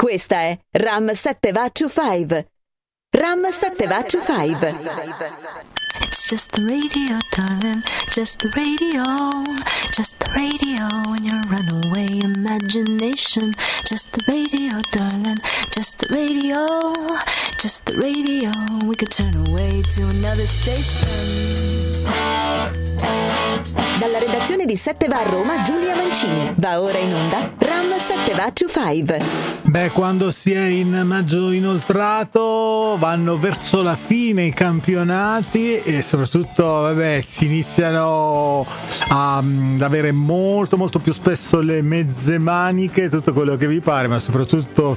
Questa è Ram 7 va to 5. Ram 7 va to 5. It's just the radio, darling, just the radio, just the radio in your runaway imagination. Just the radio, darling, just the radio, just the radio. We could turn away to another station. Dalla redazione di 7 va a Roma, Giulia Mancini. Va ora in onda Ram 7 va to 5. Beh, quando si è in maggio inoltrato vanno verso la fine i campionati e soprattutto si iniziano ad avere molto molto più spesso le mezze maniche, tutto quello che vi pare, ma soprattutto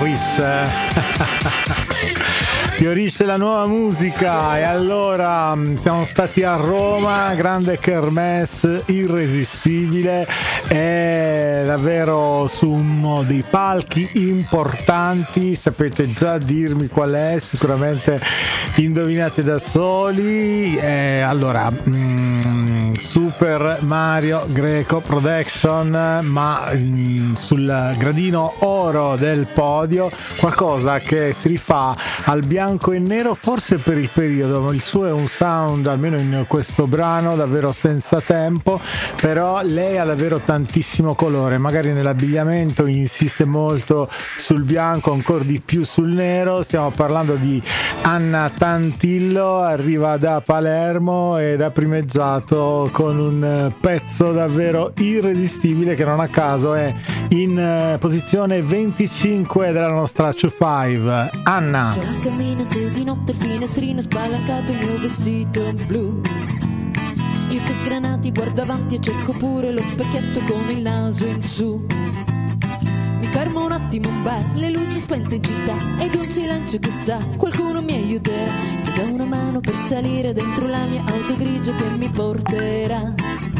fiorisce la nuova musica. E allora siamo stati a Roma, grande kermesse irresistibile, è davvero su uno dei palchi importanti. Sapete già dirmi qual è? Sicuramente indovinate da soli. Allora Super Mario Greco Production, ma sul gradino oro del podio qualcosa che si rifà al bianco e nero, forse per il periodo. Il suo è un sound, almeno in questo brano, davvero senza tempo, però lei ha davvero tantissimo colore. Magari nell'abbigliamento insiste molto sul bianco, ancora di più sul nero. Stiamo parlando di Anna Tantillo, arriva da Palermo ed ha primeggiato con un pezzo davvero irresistibile che non a caso è in posizione 25 della nostra 25. Anna. Cammino di notte, il finestrino spalancato, il mio vestito blu. Io che sgranati guardo avanti e cerco pure lo specchietto con il naso in su. Mi fermo un attimo, un bar, le luci spente in città ed un silenzio che sa, qualcuno mi aiuterà. Mi dà una mano per salire dentro la mia auto grigia che mi porterà.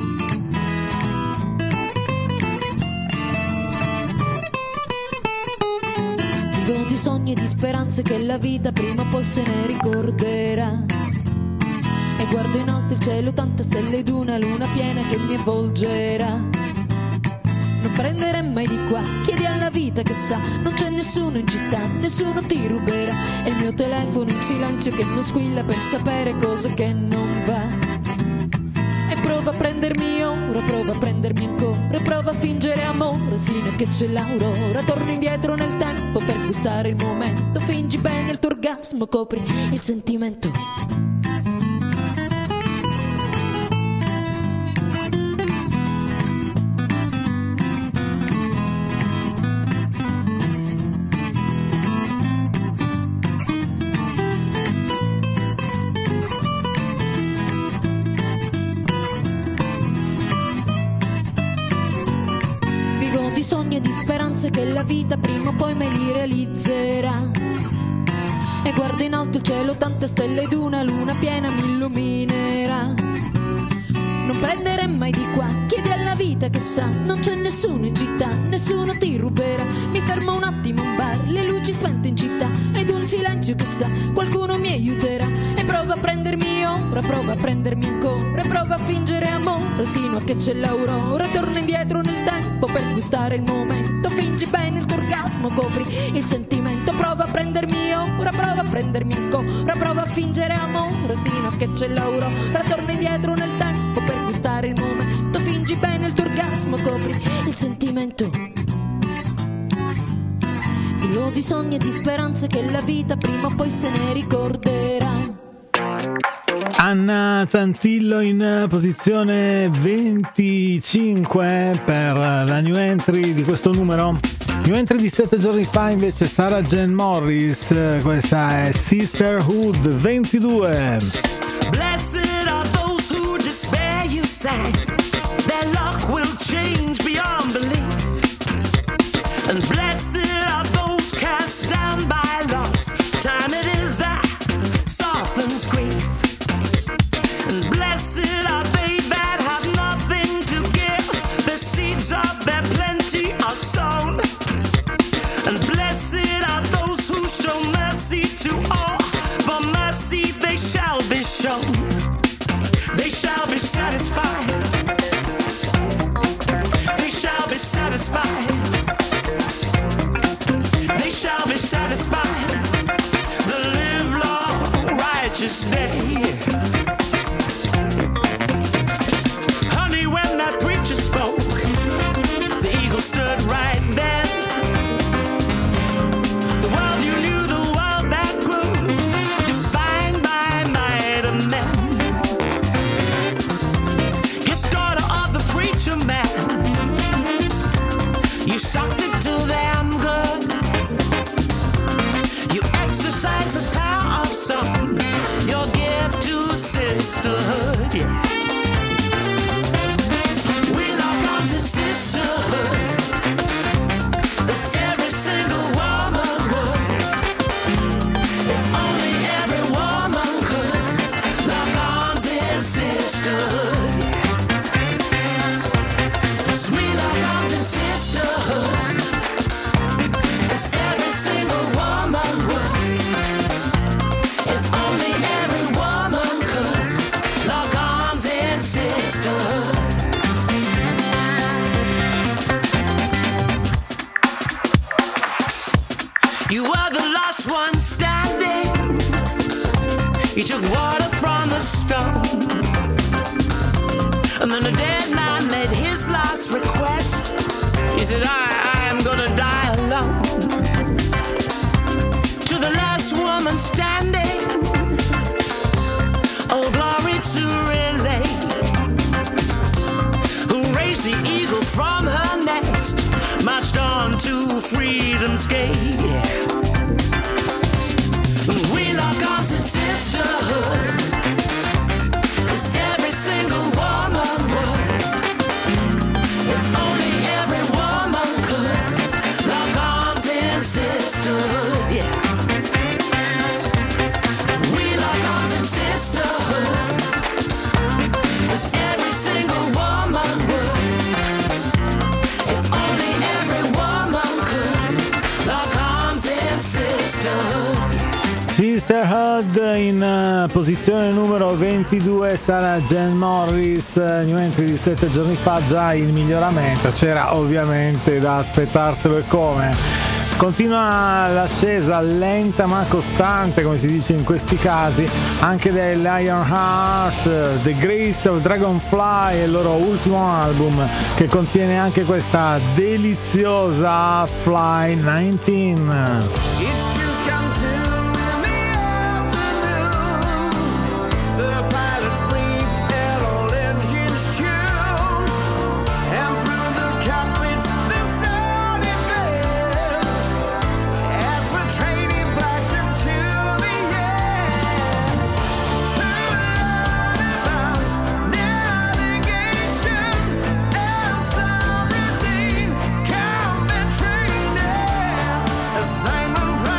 Vivo di sogni e di speranze che la vita prima o poi se ne ricorderà. E guardo in alto il cielo, tante stelle ed una luna piena che mi avvolgerà. Non prendere mai di qua, chiedi alla vita che sa, non c'è nessuno in città, nessuno ti ruberà. È il mio telefono in silenzio che non squilla per sapere cosa che non va. E prova a prendermi ora, prova a prendermi ancora, prova a fingere amore sino a che c'è l'aurora. Torno indietro nel tempo per gustare il momento, fingi bene il tuo orgasmo, copri il sentimento. Sogni e di speranze che la vita prima o poi me li realizzerà. E guardo in alto il cielo, tante stelle ed una luna piena mi illuminerà. Non prendere mai di qua, chiedi alla vita che sa, non c'è nessuno in città, nessuno ti ruberà. Mi fermo un attimo, un bar, le luci spente in città ed un silenzio che sa, qualcuno mi aiuterà. E prova a prendermi ora, prova a prendermi ancora, prova a fingere amore sino a che c'è l'aurora. Torna indietro nel tempo per gustare il momento, fingi bene il tuo orgasmo, copri il sentimento. Prova a prendermi ora, prova a prendermi ancora, prova a fingere amore sino a che c'è l'aurora. Torna indietro nel tempo per gustare il momento, fingi bene il tuo orgasmo, copri il sentimento. Io di sogni e di speranze che la vita prima o poi se ne ricorderà. Anna Tantillo in posizione 25 per la new entry di questo numero. New entry di 7 giorni fa invece Sarah Jane Morris, questa è Sisterhood 22. Blessed are those who despair, you say. Their luck will change beyond belief. And blessed are those cast down by loss. Time it is that softens grief. And blessed are they that have nothing to give. The seeds of their plenty are sown. And blessed are those who show mercy to all. For mercy they shall be shown. They shall be satisfied. They shall be satisfied. You were the last one standing. You took water from the stone. And then a dead man made his last request. He said, I'm gonna die alone. To the last woman standing, oh glory to relay, who raised the eagle from her nest, marched on to freedom's gate. We lock arms in sisterhood, as every single woman would. If only every woman could lock arms in sisterhood, yeah. We lock arms in sisterhood, as every single woman would. If only every woman could lock arms in sisterhood. Sisterhood in posizione numero 22 sarà Jen Morris, New Entry di 7 giorni fa, già in miglioramento, c'era ovviamente da aspettarselo e come. Continua l'ascesa lenta ma costante, come si dice in questi casi, anche del Lionheart, The Grace of Dragonfly, è il loro ultimo album che contiene anche questa deliziosa Fly 19. It's just come to in the afternoon. The pilots breathed and all engines tuned. And through the cockpits the sound is there. As the training flights into the air. To learn about navigation and some routine combat training. Assignment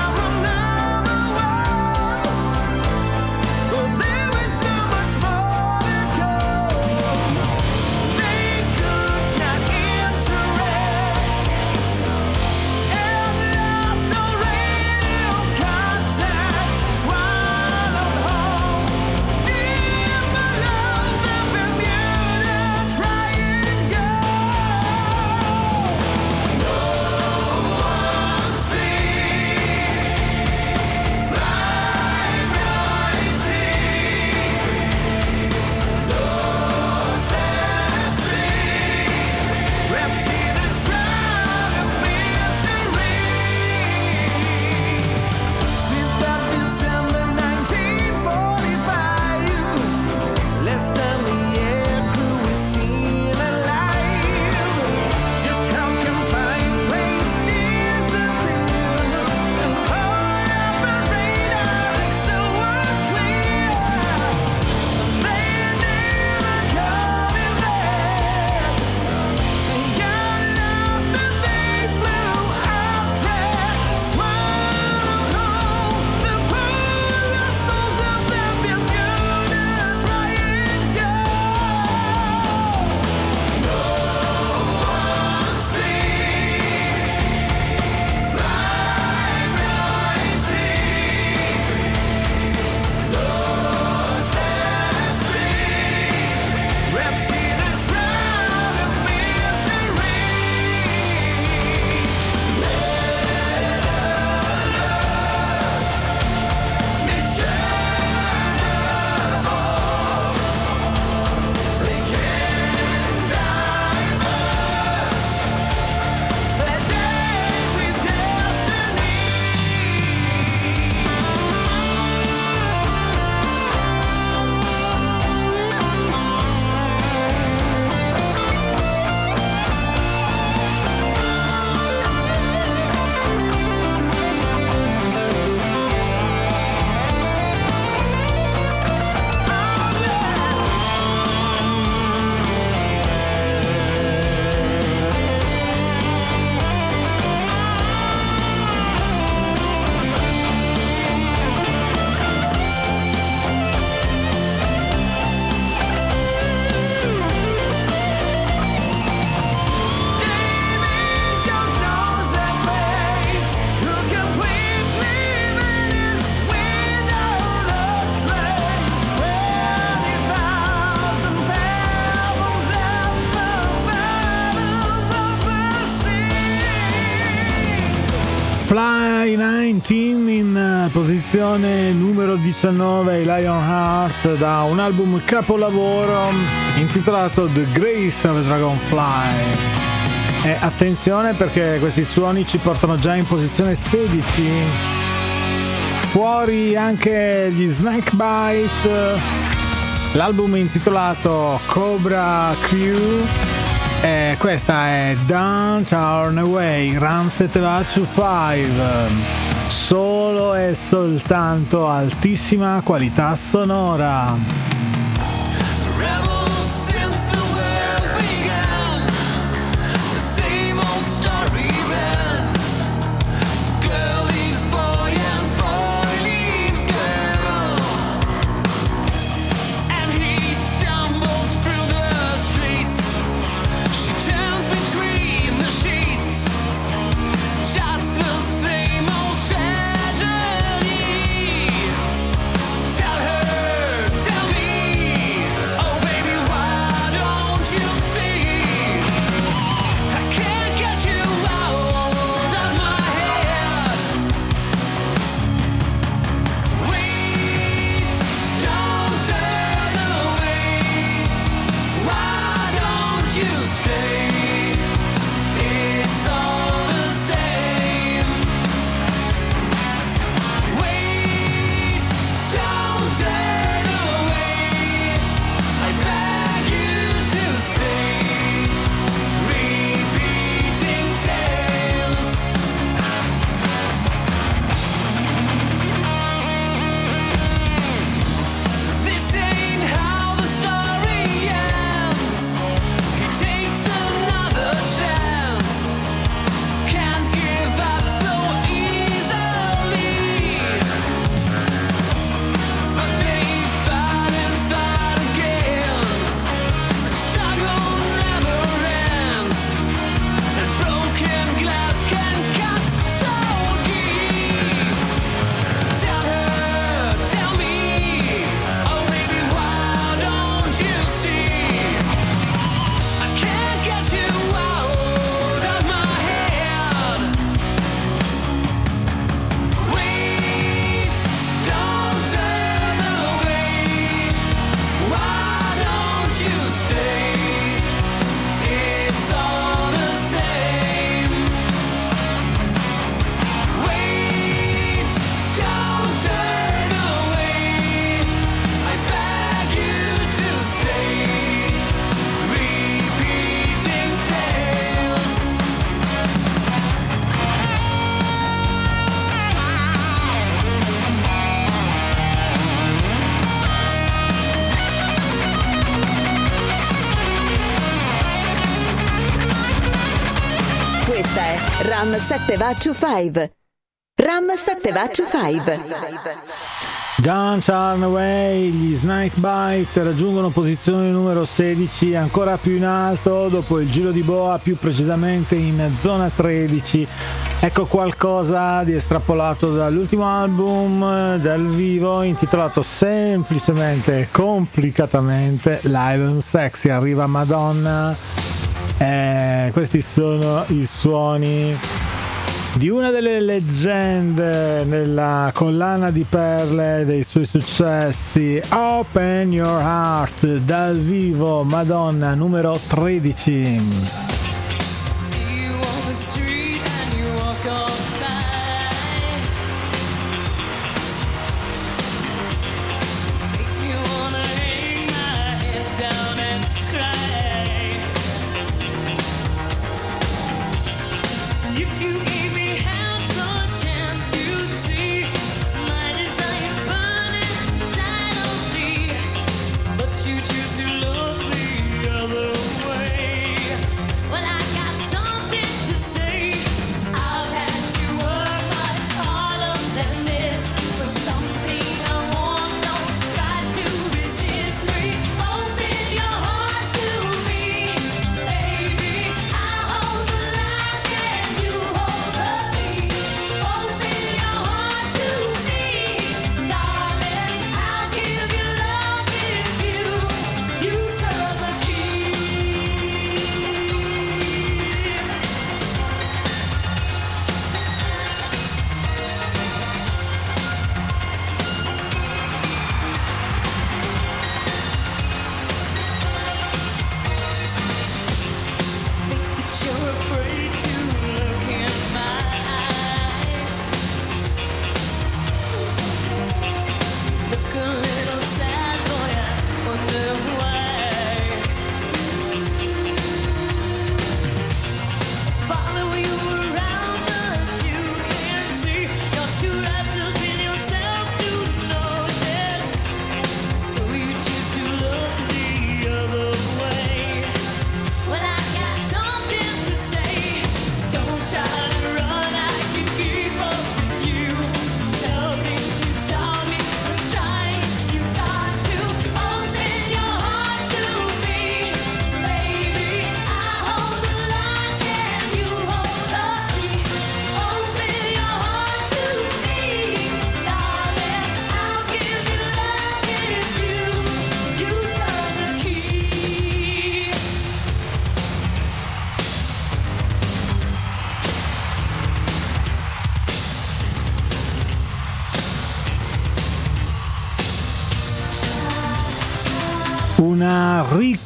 Fly 19 in posizione numero 19, Lionheart, da un album capolavoro intitolato The Grace of a Dragonfly. E attenzione perché questi suoni ci portano già in posizione 16. Fuori anche gli Snakebite, l'album intitolato Cobra Crew. E questa è Don't Turn Away, Ram 725, solo e soltanto altissima qualità sonora. Ram 725. Ram 725. Don't Turn Away, gli Snakebite raggiungono posizione numero 16, ancora più in alto dopo il giro di boa, più precisamente in zona 13. Ecco qualcosa di estrapolato dall'ultimo album dal vivo intitolato semplicemente e complicatamente Live and Sexy. Arriva Madonna. Questi sono i suoni di una delle leggende nella collana di perle dei suoi successi, Open Your Heart, dal vivo, Madonna, numero 13. You choose to look the other way.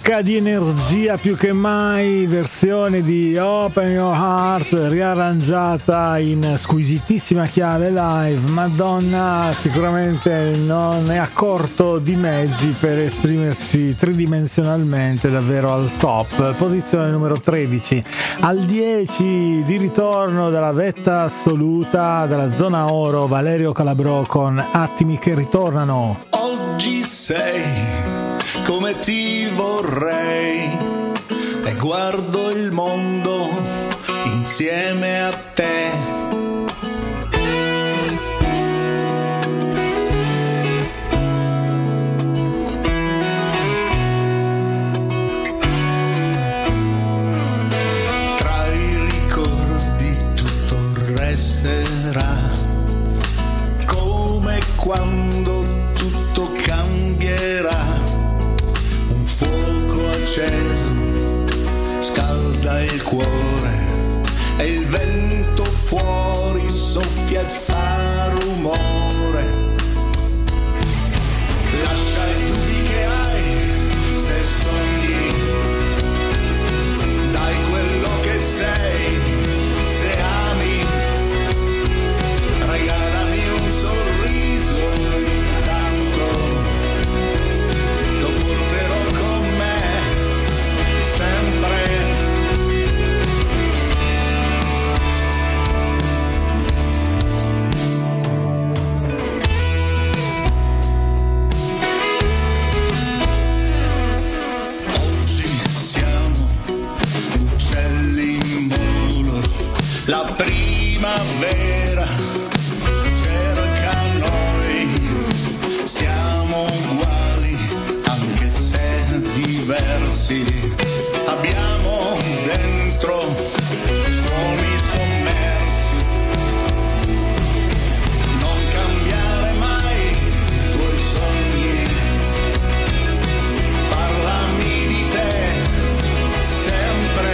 carica di energia più che mai, versione di Open Your Heart riarrangiata in squisitissima chiave live. Madonna sicuramente non è a corto di mezzi per esprimersi tridimensionalmente, davvero al top. Posizione numero 13. Al 10 di ritorno dalla vetta assoluta, dalla zona oro, Valerio Calabrò con Attimi che ritornano. Oggi sei come ti vorrei e guardo il mondo insieme a te. Tra i ricordi tutto resterà come quando tutto cambierà. Un fuoco acceso scalda il cuore e il vento fuori soffia e fa rumore. Lascia i dubbi che hai se sogni, dai quello che sei se ami, regalami un sorriso intanto, lo porterò con me sempre. Oggi siamo uccelli in volo, la primavera cerca noi, siamo uguali anche se diversi, abbiamo dentro suoni sommersi. Non cambiare mai i tuoi sogni, parlami di te sempre.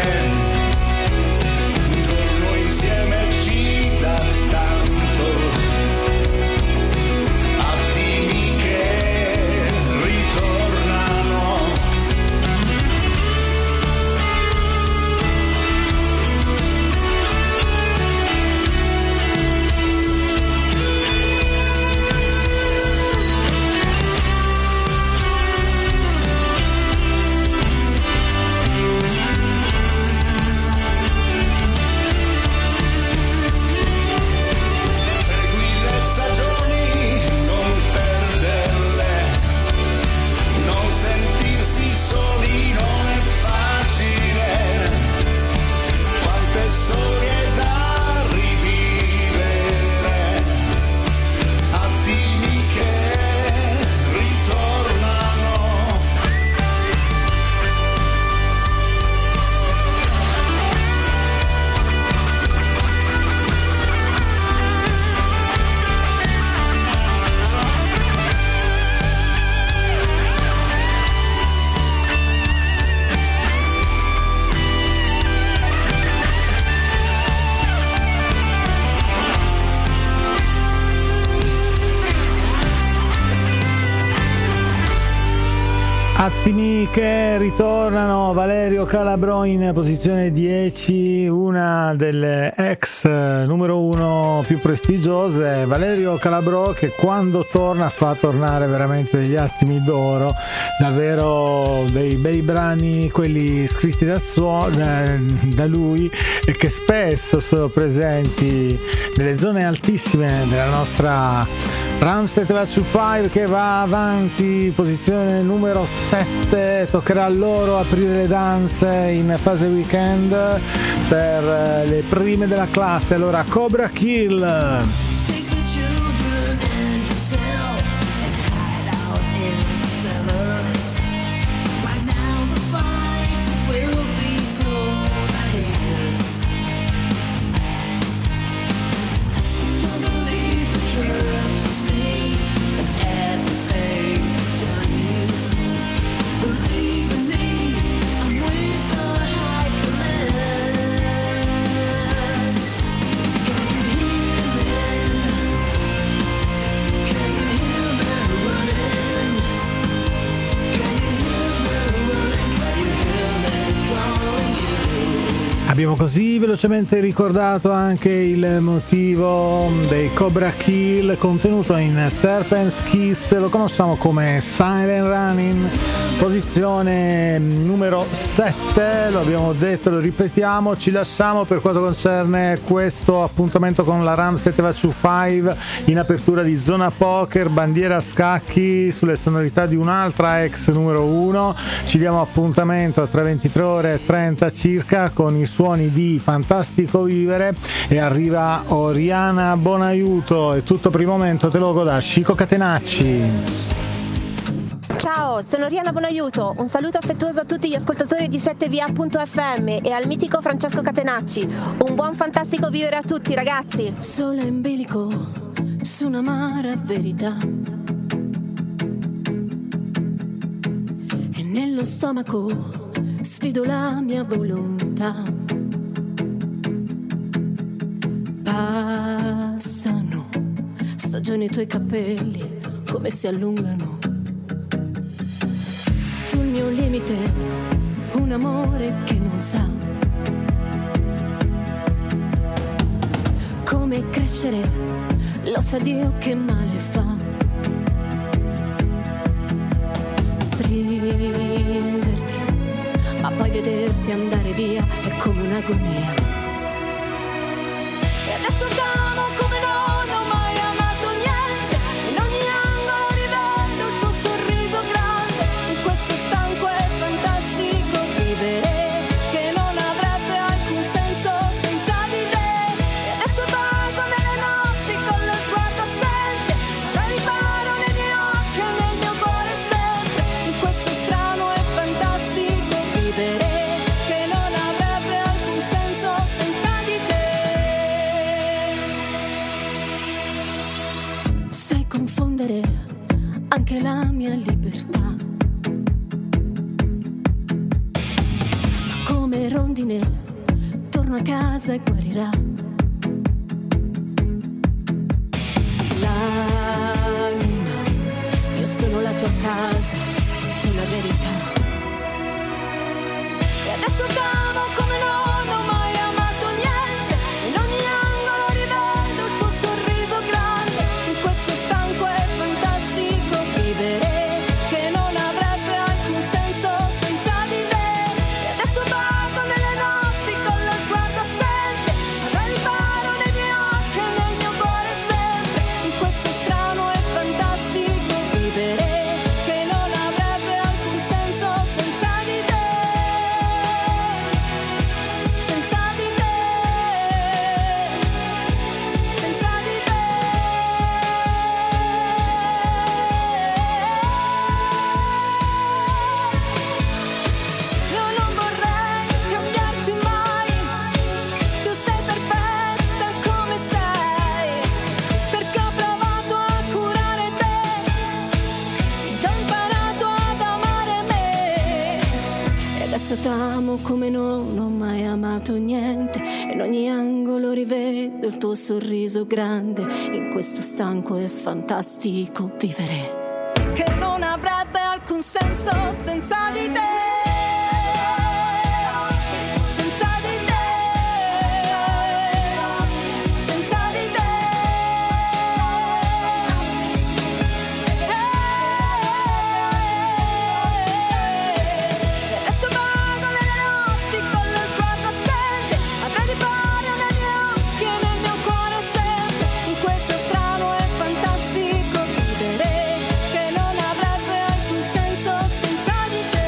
Un giorno insieme ci dà tanto, attimi che ritornano. Segui le stagioni, non perderle, non sentirsi soli non è facile, quante storie da rivivere, attimi che ritornano. Attimi che ritornano, Valerio Calabrò in posizione 10, una delle ex numero 1 più prestigiose. Valerio Calabrò che quando torna fa tornare veramente degli attimi d'oro, davvero dei bei brani, quelli scritti da lui e che spesso sono presenti nelle zone altissime della nostra Ramstedt 25, che va avanti, posizione numero 7, toccherà a loro aprire le danze in fase weekend per le prime della classe. Allora Cobra Kill. Take the children and yourself and hide out in the cellar. Right now the fight will be close ahead. Don't believe the church and state and add the pain to you. Believe in me, I'm with the high command. Can you hear them? Abbiamo così velocemente ricordato anche il motivo dei Cobra Kill contenuto in Serpent's Kiss, lo conosciamo come Silent Running, posizione numero 7, lo abbiamo detto, lo ripetiamo. Ci lasciamo per quanto concerne questo appuntamento con la Ram 725 in apertura di Zona Poker, bandiera a scacchi sulle sonorità di un'altra ex numero 1. Ci diamo appuntamento a 23:30 circa con i suoni di Fantastico Vivere e arriva Oriana Bonaiuto. È tutto per il momento, te lo goda Chico Catenacci. Ciao, sono Oriana Bonaiuto, un saluto affettuoso a tutti gli ascoltatori di 7va.fm e al mitico Francesco Catenacci. Un buon Fantastico Vivere a tutti, ragazzi. Sole in bilico su un'amara verità e nello stomaco sfido la mia volontà. Passano stagioni i tuoi capelli come si allungano. Tu il mio limite, un amore che non sa come crescere, lo sa Dio che male fa. Stringerti, ma poi vederti andare via è come un'agonia. E adesso t'amo come non ho mai amato niente. In ogni angolo rivedo il tuo sorriso grande. In questo stanco e fantastico vivere che non avrebbe alcun senso senza di te. E adesso vago nelle notti con lo sguardo assente, tra riparo nei miei occhi e nel mio cuore sempre. In questo strano e fantastico vivere che non avrebbe alcun senso senza di te. Sai confondere anche la mia libertà, ma come rondine torno a casa e guarirà. L'anima, io sono la tua casa, tu la verità. E adesso t'amo come non ho mai amato niente. In ogni angolo rivedo il tuo sorriso grande. In questo stanco e fantastico vivere che non avrebbe alcun senso senza di te. E adesso vago nelle notti con lo sguardo assente, tra riparo nei miei occhi e nel mio cuore sempre. In questo strano e fantastico vivere che non avrebbe alcun senso senza di te. Senza di te. Senza di te. Io non vorrei cambiarti mai. Tu sei perfetta come sei, perché ho provato a curare te ed ho imparato ad amare me. E adesso t'amo come non ho mai amato niente. In ogni angolo rivedo il tuo sorriso grande. In questo stanco e fantastico vivere che non avrebbe alcun senso senza di te. Senza di te. Senza di te. E adesso vago nelle notti con lo sguardo assente, avrei riparo nei miei occhi e nel mio cuore sempre. In questo strano e fantastico vivere che non avrebbe alcun senso senza di te.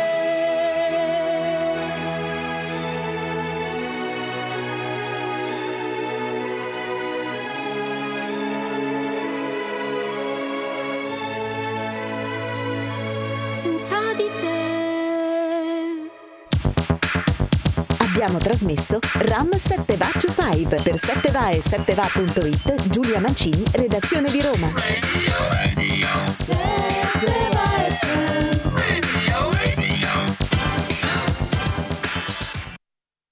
Senza di te. Abbiamo trasmesso Ram 7va25 per 7va e 7va.it. Giulia Mancini, redazione di Roma. Say